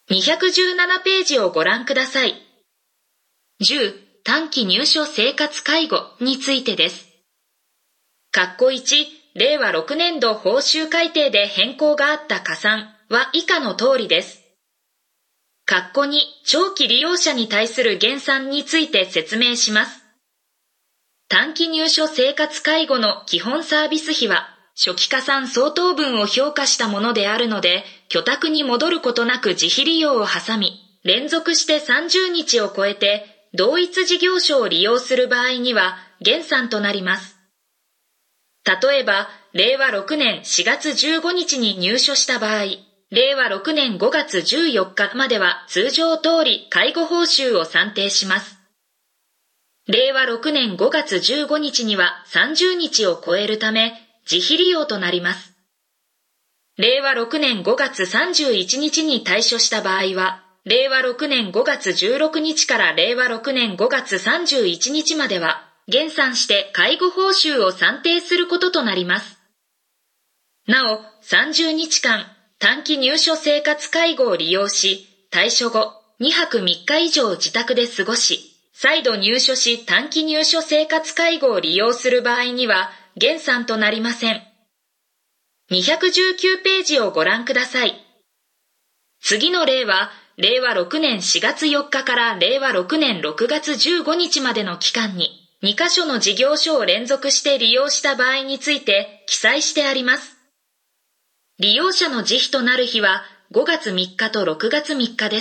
217ページをご覧ください。10、短期入所生活介護についてです。括弧1、令和6年度報酬改定で変更があった加算は以下の通りです。括弧2、長期利用者に対する減算について説明します。短期入所生活介護の基本サービス費は、初期加算相当分を評価したものであるので、居宅に戻ることなく自費利用を挟み、連続して30日を超えて、同一事業所を利用する場合には、減算となります。例えば、令和6年4月15日に入所した場合、令和6年5月14日までは通常通り介護報酬を算定します。令和6年5月15日には30日を超えるため自費利用となります。令和6年5月31日に退所した場合は、令和6年5月16日から令和6年5月31日までは、減算して介護報酬を算定することとなります。なお、30日間、短期入所生活介護を利用し、退所後、2泊3日以上自宅で過ごし、再度入所し短期入所生活介護を利用する場合には、減算となりません。219ページをご覧ください。次の例は、令和6年4月4日から令和6年6月15日までの期間に、2カ所の事業所を連続して利用した場合について記載してあります。利用者の自費となる日は5月3日と6月3日です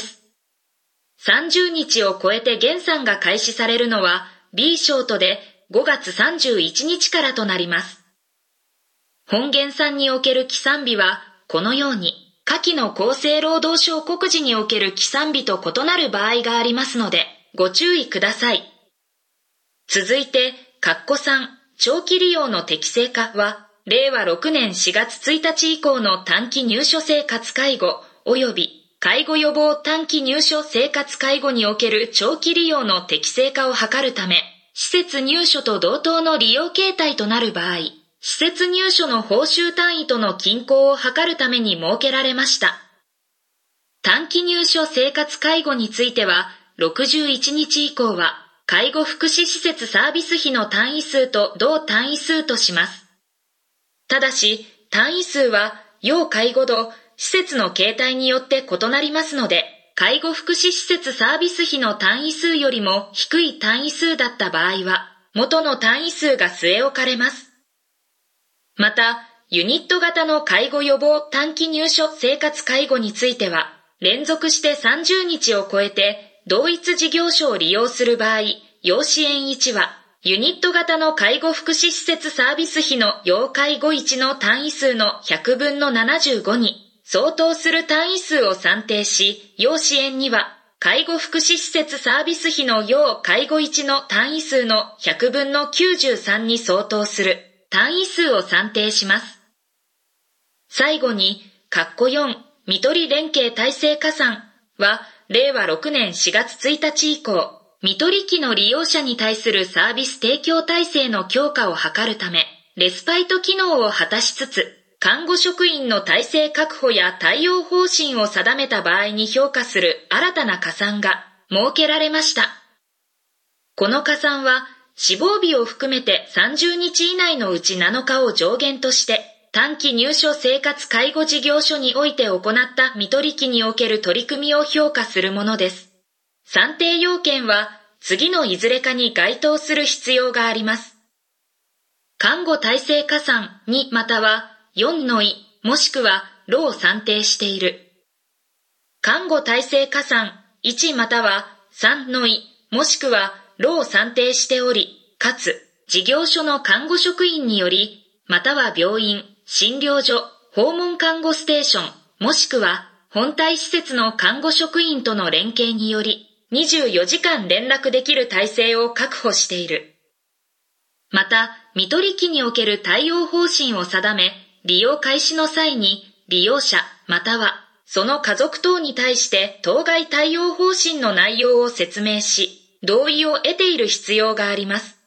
。30日を超えて減算が開始されるのは B ショートで5月31日からとなります。本減算における起算日はこのように下記の厚生労働省告示における起算日と異なる場合がありますのでご注意ください。続いて、括弧3、長期利用の適正化は、令和6年4月1日以降の短期入所生活介護及び介護予防短期入所生活介護における長期利用の適正化を図るため、施設入所と同等の利用形態となる場合、施設入所の報酬単位との均衡を図るために設けられました。短期入所生活介護については、61日以降は、介護福祉施設サービス費の単位数と同単位数とします。ただし、単位数は要介護度、施設の形態によって異なりますので、介護福祉施設サービス費の単位数よりも低い単位数だった場合は、元の単位数が据え置かれます。また、ユニット型の介護予防短期入所生活介護については、連続して30日を超えて、同一事業所を利用する場合、要支援1は、ユニット型の介護福祉施設サービス費の要介護1の単位数の100分の75に相当する単位数を算定し、要支援2は、介護福祉施設サービス費の要介護1の単位数の100分の93に相当する単位数を算定します。最後に、括弧4、看取り連携体制加算は、令和6年4月1日以降、看取り機の利用者に対するサービス提供体制の強化を図るため、レスパイト機能を果たしつつ、看護職員の体制確保や対応方針を定めた場合に評価する新たな加算が設けられました。この加算は、死亡日を含めて30日以内のうち7日を上限として、短期入所生活介護事業所において行った看取り機における取り組みを評価するものです。算定要件は次のいずれかに該当する必要があります。看護体制加算2または4の意もしくは労を算定している。看護体制加算1または3の意もしくは労を算定しており、かつ事業所の看護職員により、または病院、診療所、訪問看護ステーション、もしくは本体施設の看護職員との連携により、24時間連絡できる体制を確保している。また、看取り機における対応方針を定め、利用開始の際に利用者またはその家族等に対して当該対応方針の内容を説明し、同意を得ている必要があります。